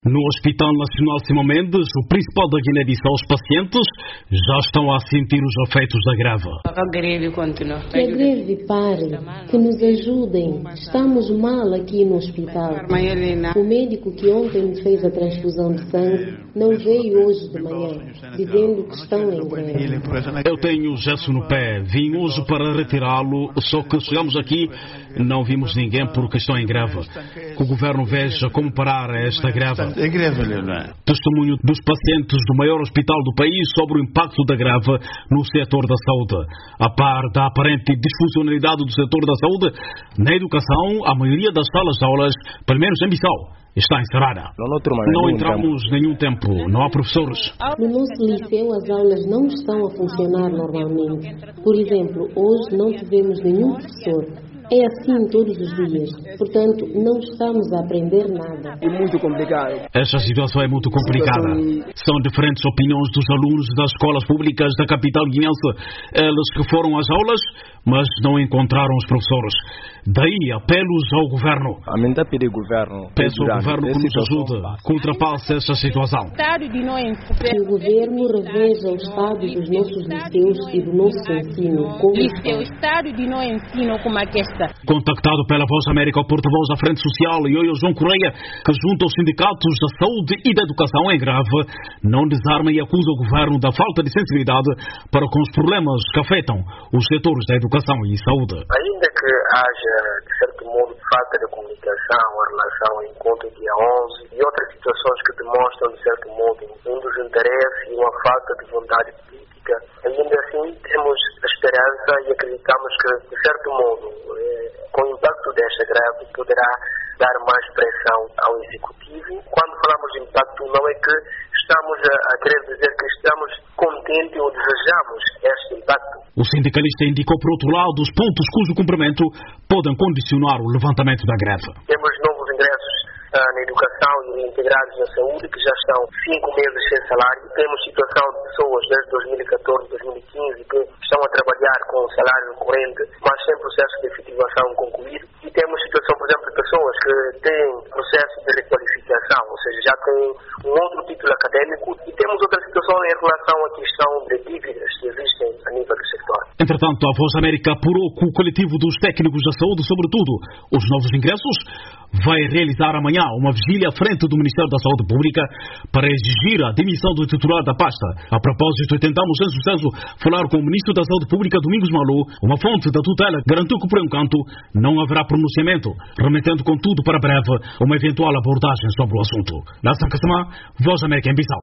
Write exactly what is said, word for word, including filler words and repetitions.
No Hospital Nacional Simão Mendes, o principal da Guiné-Bissau, os pacientes já estão a sentir os efeitos da greve. Que a greve pare, que nos ajudem. Estamos mal aqui no hospital. O médico que ontem me fez a transfusão de sangue não veio hoje de manhã, dizendo que estão em greve. Eu tenho gesso no pé, vim hoje para retirá-lo, só que chegamos aqui, não vimos ninguém porque estão em greve. Que o governo veja como parar esta greve. Testemunho dos pacientes do maior hospital do país sobre o impacto da greve no setor da saúde. A par da aparente disfuncionalidade do setor da saúde, na educação, a maioria das salas de aulas, pelo menos em Bissau, está encerrada. Não entramos nenhum tempo, não há professores. No nosso liceu, as aulas não estão a funcionar normalmente. Por exemplo, hoje não tivemos nenhum professor. É assim todos os dias. Portanto, não estamos a aprender nada. É muito complicado. Esta situação é muito complicada. São diferentes opiniões dos alunos das escolas públicas da capital guinense. Eles que foram às aulas, mas não encontraram os professores. Daí, apelos ao governo. Peço ao governo que nos ajude, que ultrapasse essa situação. Que o governo reveja o estado dos nossos liceus e do nosso ensino. Como o estado de não ensino como a questão. Contactado pela Voz América, o porta-voz da Frente Social, Ioio João Correia, que junta os sindicatos da saúde e da educação em greve, não desarma e acusa o governo da falta de sensibilidade para com os problemas que afetam os setores da educação e saúde. Ainda que haja, de certo modo, falta de comunicação em relação ao encontro dia onze e outras situações que demonstram, de certo modo, um desinteresse e uma falta de vontade política, ainda assim temos a esperança e acreditamos que, de certo modo, com o impacto desta greve, poderá dar mais pressão ao Executivo. Quando falamos de impacto, não é que estamos a, a querer dizer que estamos contentes ou desejamos este impacto. O sindicalista indicou, por outro lado, os pontos cujo cumprimento podem condicionar o levantamento da greve. Temos novos ingressos uh, na educação e integrados na saúde, que já estão cinco meses sem salário. Temos situação de pessoas desde dois mil e catorze, dois mil e quinze, que estão a trabalhar com o salário corrente, mas sem processo de efetivação concluído. E temos situação, por exemplo, de pessoas que têm processo de requalificação, ou seja, já têm um outro título académico. E temos outra situação em relação à questão de dívidas que existem a nível do sector. Entretanto, a Voz América apurou que o coletivo dos técnicos da saúde, sobretudo os novos ingressos, vai realizar amanhã uma vigília à frente do Ministério da Saúde Pública para exigir a demissão do titular da pasta. A propósito, tentamos sem sucesso falar com o Ministro da Saúde Pública, Domingos Malu. Uma fonte da tutela garantiu que, por enquanto, não haverá pronunciamento, remetendo, contudo, para breve uma eventual abordagem sobre o assunto. Nassan Kassamá, Voz América em Bissau.